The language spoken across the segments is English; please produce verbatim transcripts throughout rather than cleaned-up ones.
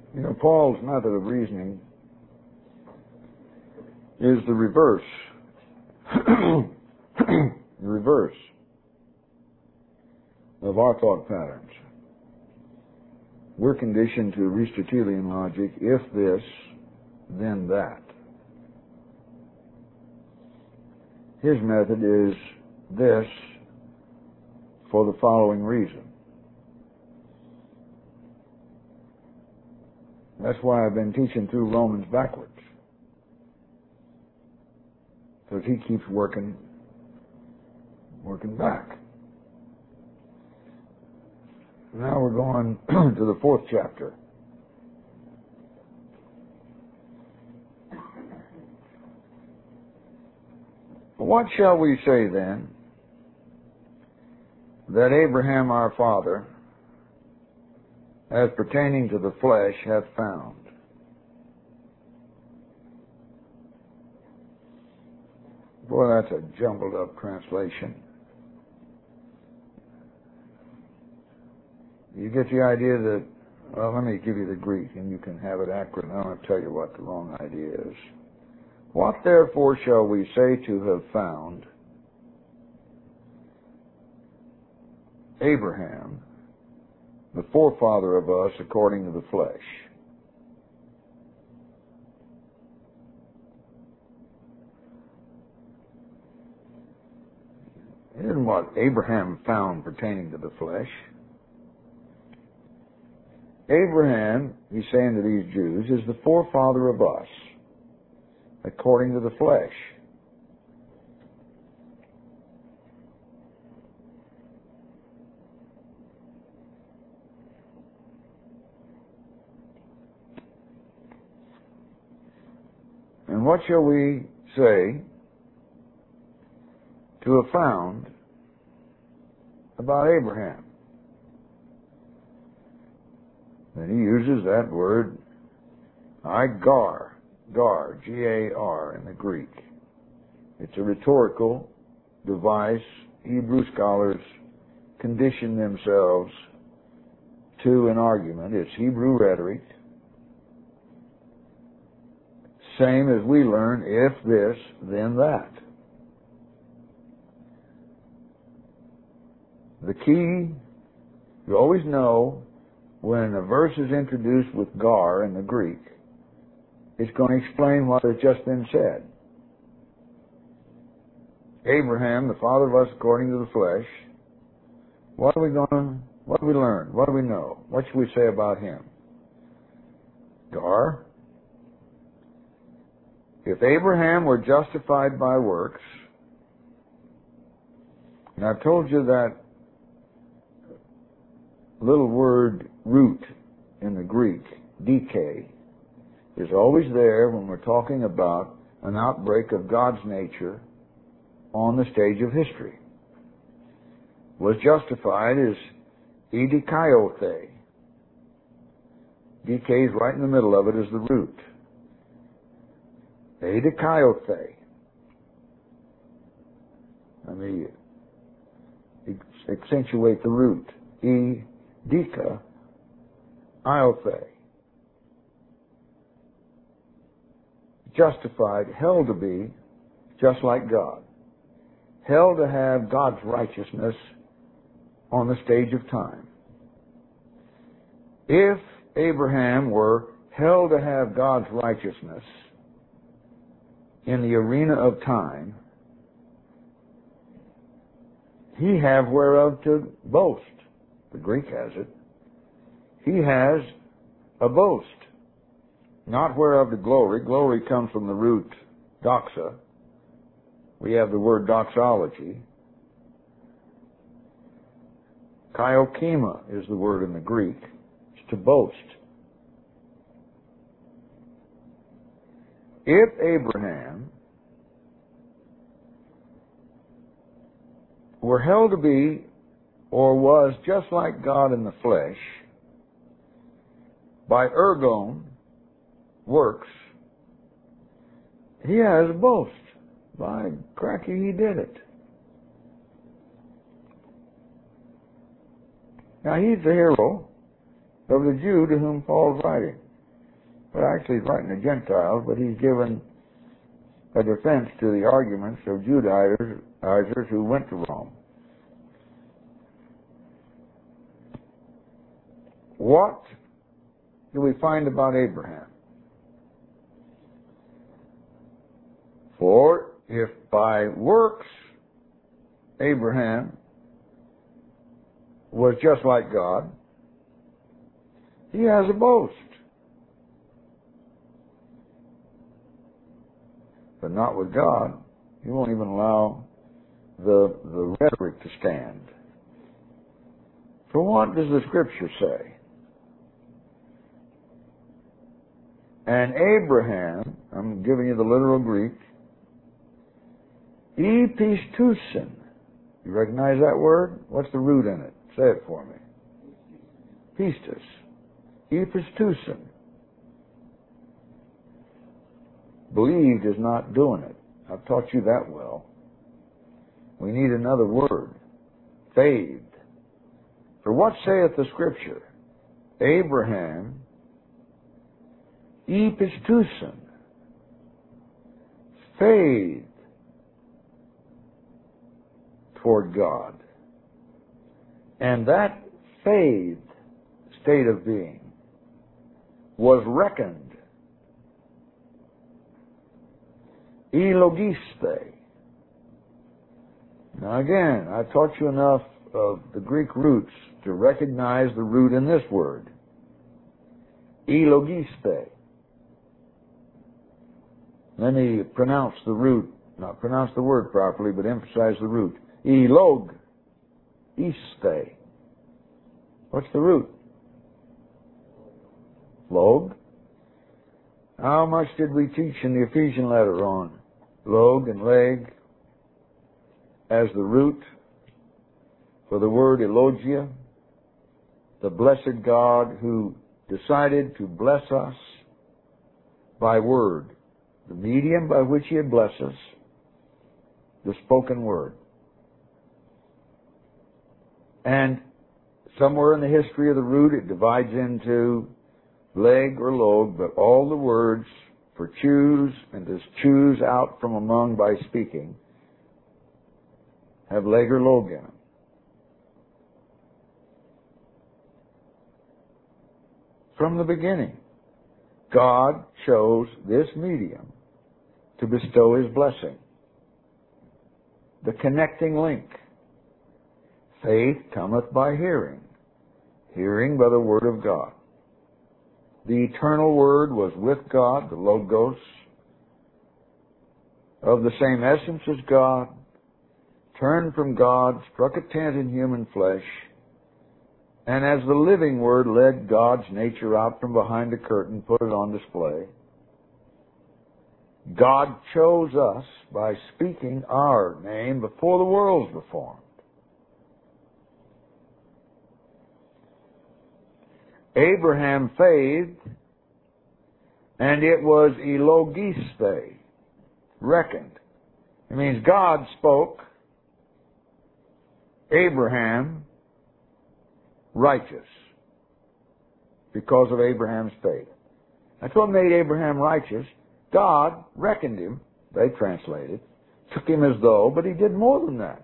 You know, Paul's method of reasoning is the reverse. The reverse of our thought patterns. We're conditioned to Aristotelian logic: if this, then that. His method is this for the following reason. That's why I've been teaching through Romans backwards. Because he keeps working, working back. Now we're going to the fourth chapter. What shall we say then that Abraham our father, as pertaining to the flesh, hath found? Boy, that's a jumbled up translation. You get the idea that, well, let me give you the Greek and you can have it accurate. I don't want to tell you what the wrong idea is. What therefore shall we say to have found Abraham, the forefather of us according to the flesh? It isn't what Abraham found pertaining to the flesh. Abraham, he's saying to these Jews, is the forefather of us according to the flesh. And what shall we say to have found about Abraham? And he uses that word, Igar, Gar, G A R in the Greek. It's a rhetorical device. Hebrew scholars condition themselves to an argument. It's Hebrew rhetoric. Same as we learn, if this, then that. The key, you always know when a verse is introduced with Gar in the Greek, it's going to explain what has just been said. Abraham, the father of us according to the flesh, what are we going to, what do we learn? What do we know? What should we say about him? Gar, if Abraham were justified by works, and I've told you that little word root in the Greek, dike, is always there when we're talking about an outbreak of God's nature on the stage of history. Was justified is edikaiothe. Dike is right in the middle of it as the root. Edikaiothe. Let me accentuate the root. E dika iothe. Justified, held to be just like God. Held to have God's righteousness on the stage of time. If Abraham were held to have God's righteousness in the arena of time, he have whereof to boast. The Greek has it. He has a boast. Not whereof the glory. Glory comes from the root doxa. We have the word doxology. Kaiokema is the word in the Greek. It's to boast. If Abraham were held to be or was just like God in the flesh, by ergon, works, he has a boast. By cracky, he did it. Now he's the hero of the Jew to whom Paul's writing. Well, actually, he's writing to Gentiles, but he's given a defense to the arguments of Judaizers who went to Rome. What do we find about Abraham? For if by works Abraham was just like God, he has a boast. But not with God. He won't even allow the, the rhetoric to stand. For what does the Scripture say? And Abraham, I'm giving you the literal Greek, e pistusin. You recognize that word? What's the root in it? Say it for me. Pistis. E pistusin. Believed is not doing it. I've taught you that well. We need another word. Faith. For what saith the Scripture? Abraham, e pistusin, faith toward God. And that faith state of being was reckoned elogiste. Now again, I've taught you enough of the Greek roots to recognize the root in this word. Elogiste. Let me pronounce the root, not pronounce the word properly, but emphasize the root. Elog, iste. What's the root? Log. How much did we teach in the Ephesian letter on log and leg as the root for the word elogia? The blessed God who decided to bless us by word. The medium by which He had blessed us, the spoken word. And somewhere in the history of the root it divides into leg or log, but all the words for choose and to choose out from among by speaking have leg or log in them. From the beginning, God chose this medium to bestow His blessing. The connecting link. Faith cometh by hearing, hearing by the Word of God. The eternal Word was with God, the Logos, of the same essence as God, turned from God, struck a tent in human flesh, and as the living Word led God's nature out from behind the curtain, put it on display, God chose us by speaking our name before the worlds were formed. Abraham faithed, and it was elogiste, reckoned. It means God spoke, Abraham righteous, because of Abraham's faith. That's what made Abraham righteous. God reckoned him, they translated, took him as though, but He did more than that.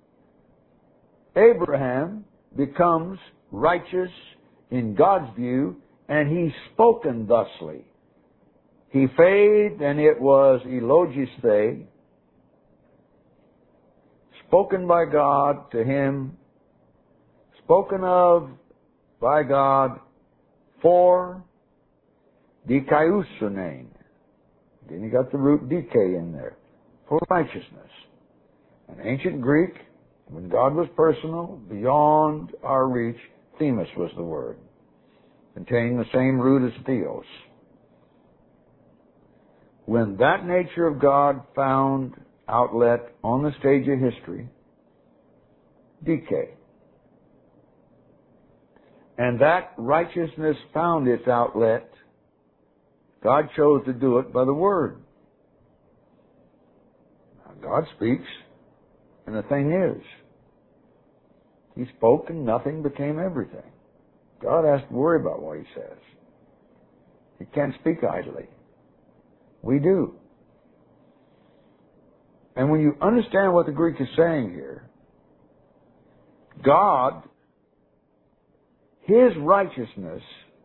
Abraham becomes righteous in God's view, and he's spoken thusly. He faithed, and it was elogiste, spoken by God to him, spoken of by God for dikaiousunein. Then you got the root dike in there, for righteousness. In ancient Greek, when God was personal, beyond our reach, themis was the word, containing the same root as theos. When that nature of God found outlet on the stage of history, dike, and that righteousness found its outlet, God chose to do it by the Word. Now, God speaks, and the thing is, He spoke and nothing became everything. God has to worry about what He says. You can't speak idly. We do. And when you understand what the Greek is saying here, God, His righteousness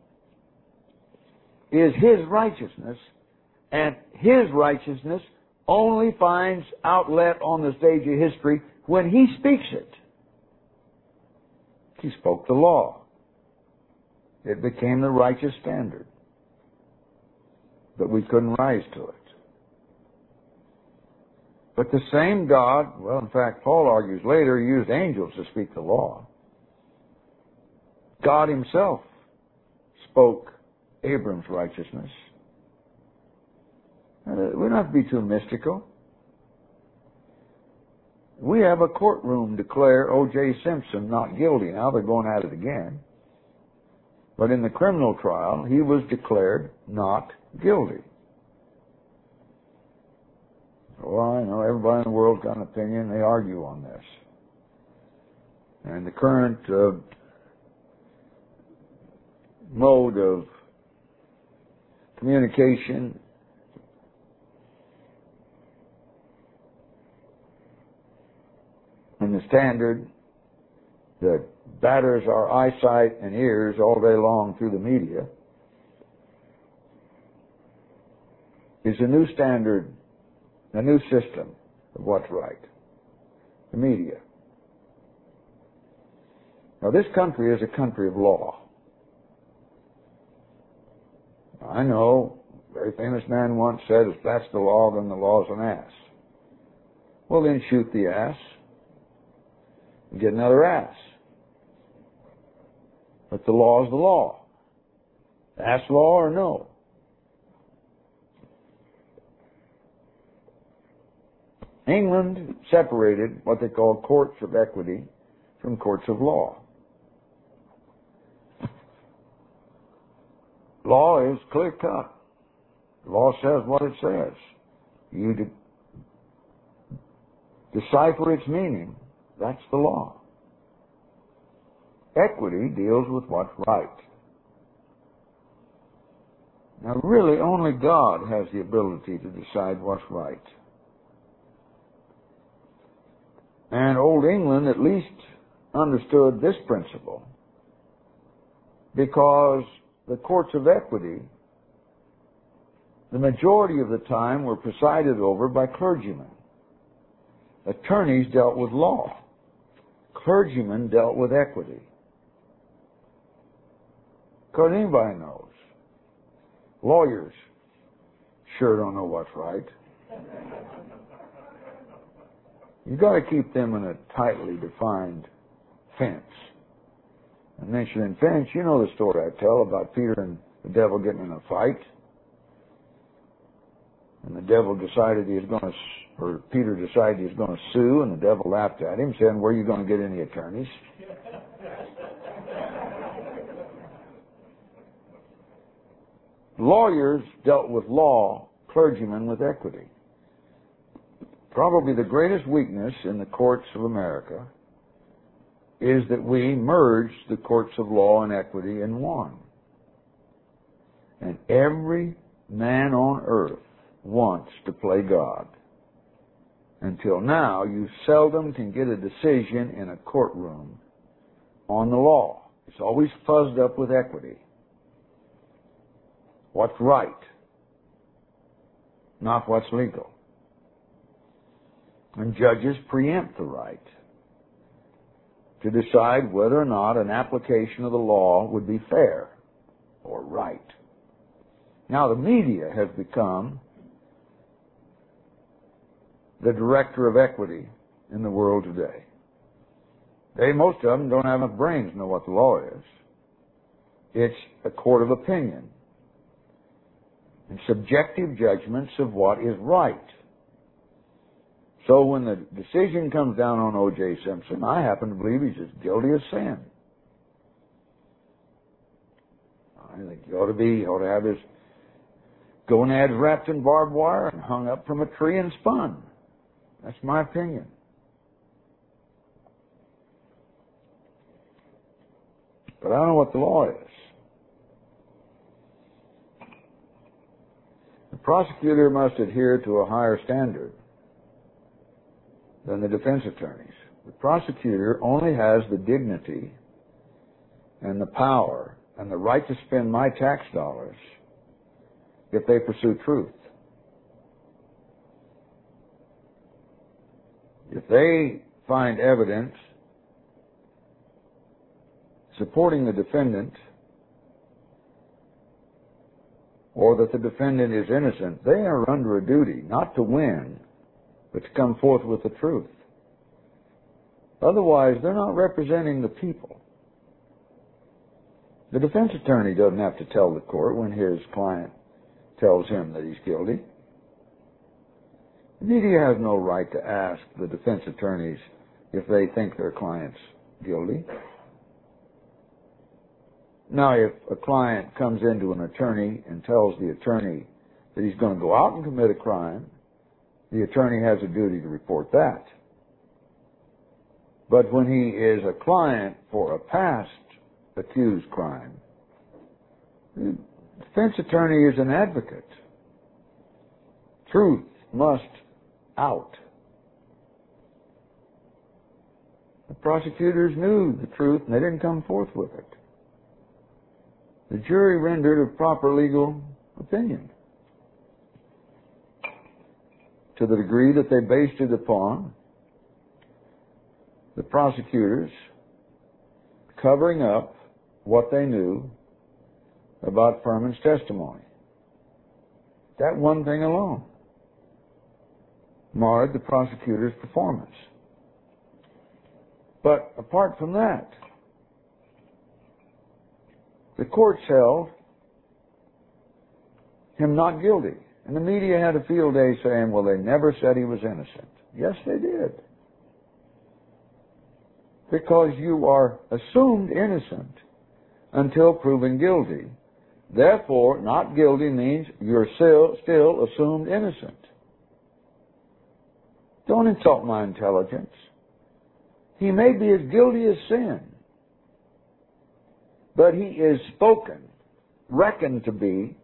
is His righteousness, and His righteousness only finds outlet on the stage of history when He speaks it. He spoke the law. It became the righteous standard. But we couldn't rise to it. But the same God, well, in fact, Paul argues later, he used angels to speak the law. God Himself spoke Abram's righteousness. Uh, we don't have to be too mystical. We have a courtroom declare O J Simpson not guilty. Now they're going at it again. But in the criminal trial, he was declared not guilty. Well, I know everybody in the world's got an opinion. They argue on this. And the current uh, mode of communication and the standard that batters our eyesight and ears all day long through the media is a new standard, a new system of what's right. The media. Now, this country is a country of law. I know, a very famous man once said, if that's the law, then the law's an ass. Well, then shoot the ass and get another ass. But the law is the law. Ass law or no. England separated what they call courts of equity from courts of law. Law is clear cut. Law says what it says. You de- decipher its meaning. That's the law. Equity deals with what's right. Now, really, only God has the ability to decide what's right. And Old England at least understood this principle because the courts of equity, the majority of the time, were presided over by clergymen. Attorneys dealt with law. Clergymen dealt with equity. Because anybody knows. Lawyers sure don't know what's right. You've got to keep them in a tightly defined fence. And mentioning fence, you know the story I tell about Peter and the devil getting in a fight. And the devil decided he was going to, or Peter decided he was going to sue, and the devil laughed at him, saying, "Where are you going to get any attorneys?" Lawyers dealt with law, clergymen with equity. Probably the greatest weakness in the courts of America is that we merged the courts of law and equity in one. And every man on earth wants to play God. Until now, you seldom can get a decision in a courtroom on the law. It's always fuzzed up with equity. What's right, not what's legal. And judges preempt the right to decide whether or not an application of the law would be fair or right. Now, the media has become the director of equity in the world today. They, most of them, don't have enough brains to know what the law is. It's a court of opinion and subjective judgments of what is right. So when the decision comes down on O J Simpson, I happen to believe he's as guilty as sin. I think he ought to be, he ought to have his gonads wrapped in barbed wire and hung up from a tree and spun. That's my opinion. But I don't know what the law is. prosecutor must adhere to a higher standard than the defense attorneys. The prosecutor only has the dignity and the power and the right to spend my tax dollars if they pursue truth. If they find evidence supporting the defendant or that the defendant is innocent, they are under a duty not to win, but to come forth with the truth. Otherwise, they're not representing the people. The defense attorney doesn't have to tell the court when his client tells him that he's guilty. The media has no right to ask the defense attorneys if they think their client's guilty. Now, if a client comes into an attorney and tells the attorney that he's going to go out and commit a crime, the attorney has a duty to report that. But when he is a client for a past accused crime, the defense attorney is an advocate. Truth must out. The prosecutors knew the truth and they didn't come forth with it. The jury rendered a proper legal opinion to the degree that they based it upon the prosecutors covering up what they knew about Furman's testimony. That one thing alone marred the prosecutor's performance. But apart from that, the courts held him not guilty. And the media had a field day saying, well, they never said he was innocent. Yes, they did. Because you are assumed innocent until proven guilty. Therefore, not guilty means you're still, still assumed innocent. Don't insult my intelligence. He may be as guilty as sin, but he is spoken, reckoned to be,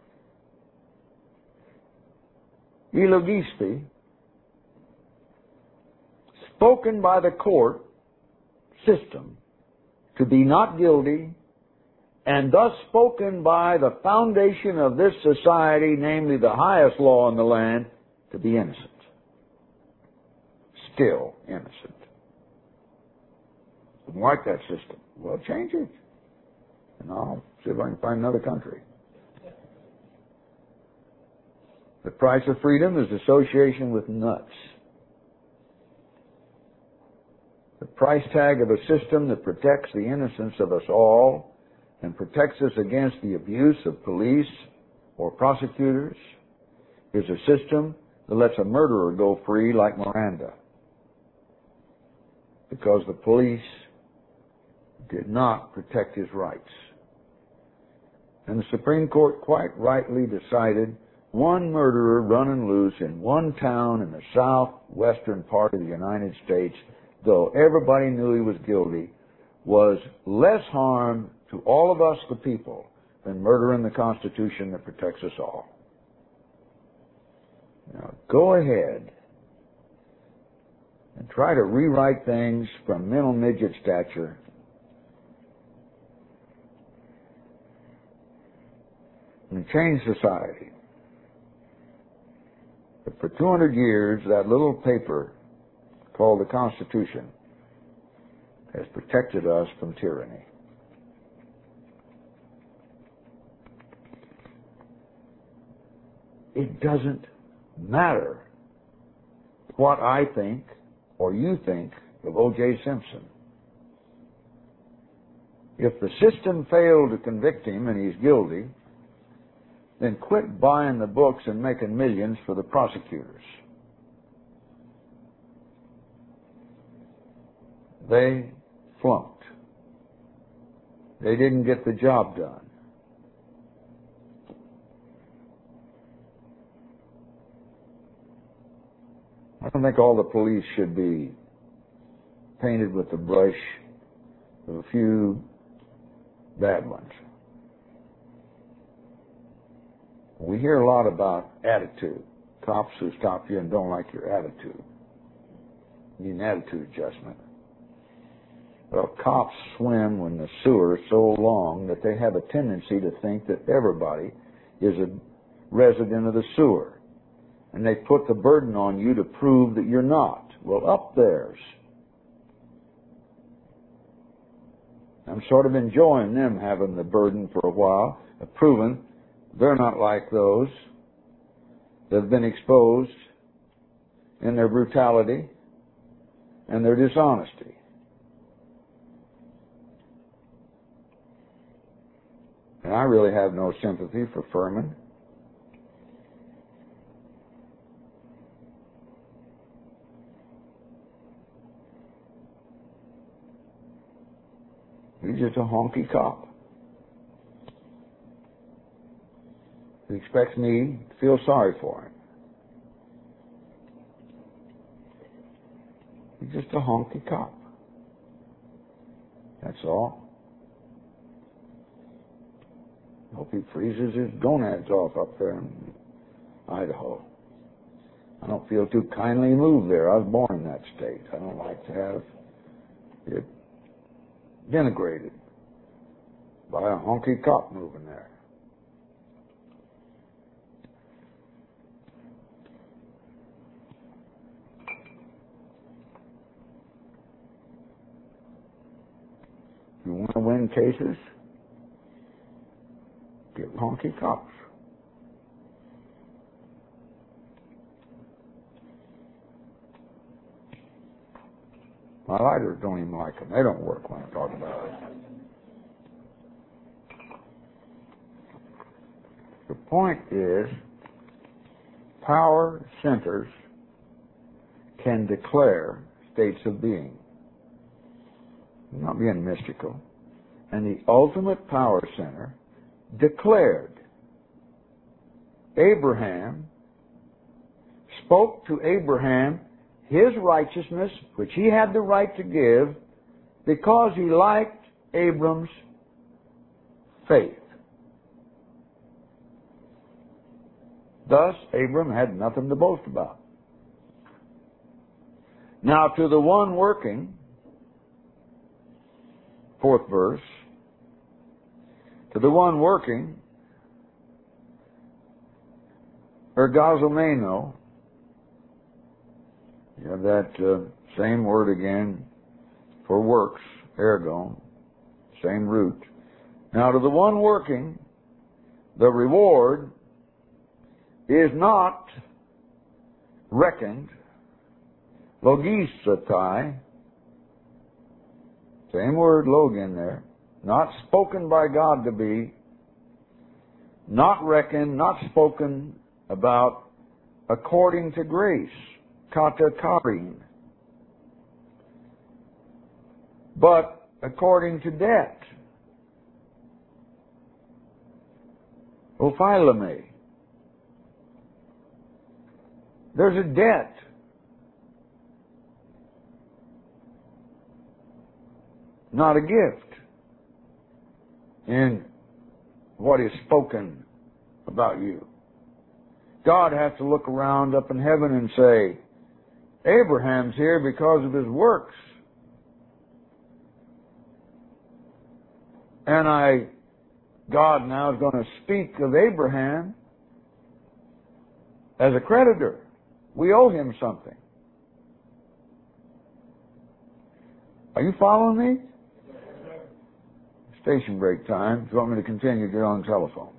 illogisti, spoken by the court system to be not guilty, and thus spoken by the foundation of this society, namely the highest law in the land, to be innocent. Still innocent. Don't like that system. Well, change it. And I'll see if I can find another country. The price of freedom is association with nuts. The price tag of a system that protects the innocence of us all and protects us against the abuse of police or prosecutors is a system that lets a murderer go free like Miranda, because the police did not protect his rights. And the Supreme Court quite rightly decided one murderer running loose in one town in the southwestern part of the United States, though everybody knew he was guilty, was less harm to all of us, the people, than murdering the Constitution that protects us all. Now, go ahead and try to rewrite things from mental midget stature and change society. But for two hundred years, that little paper called the Constitution has protected us from tyranny. It doesn't matter what I think or you think of O J Simpson. If the system failed to convict him and he's guilty, then quit buying the books and making millions for the prosecutors. They flunked. They didn't get the job done. I don't think all the police should be painted with the brush of a few bad ones. We hear a lot about attitude. Cops who stop you and don't like your attitude. You need an attitude adjustment. Well, cops swim in the sewer so long that they have a tendency to think that everybody is a resident of the sewer. And they put the burden on you to prove that you're not. Well, up theirs. I'm sort of enjoying them having the burden for a while, of proving they're not like those that have been exposed in their brutality and their dishonesty. And I really have no sympathy for Furman. He's just a honky cop. He expects me to feel sorry for him. He's just a honky cop. That's all. I hope he freezes his gonads off up there in Idaho. I don't feel too kindly moved there. I was born in that state. I don't like to have it denigrated by a honky cop moving there. If you want to win cases, get honky cops. My lighters don't even like them. They don't work when I talk about it. The point is, power centers can declare states of being. I'm not being mystical. And the ultimate power center declared. Abraham spoke to Abraham his righteousness, which he had the right to give, because he liked Abram's faith. Thus, Abram had nothing to boast about. Now, to the one working, fourth verse, to the one working, ergazomeno, you have that uh, same word again for works, ergon, same root. Now, to the one working, the reward is not reckoned, logisatai, same word, login there, not spoken by God to be, not reckoned, not spoken about according to grace, kata karin, but according to debt, ophilome. There's a debt. Not a gift in what is spoken about you. God has to look around up in heaven and say, Abraham's here because of his works. And I, God now is going to speak of Abraham as a creditor. We owe him something. Are you following me? Station break time. If you want me to continue, get on the telephone.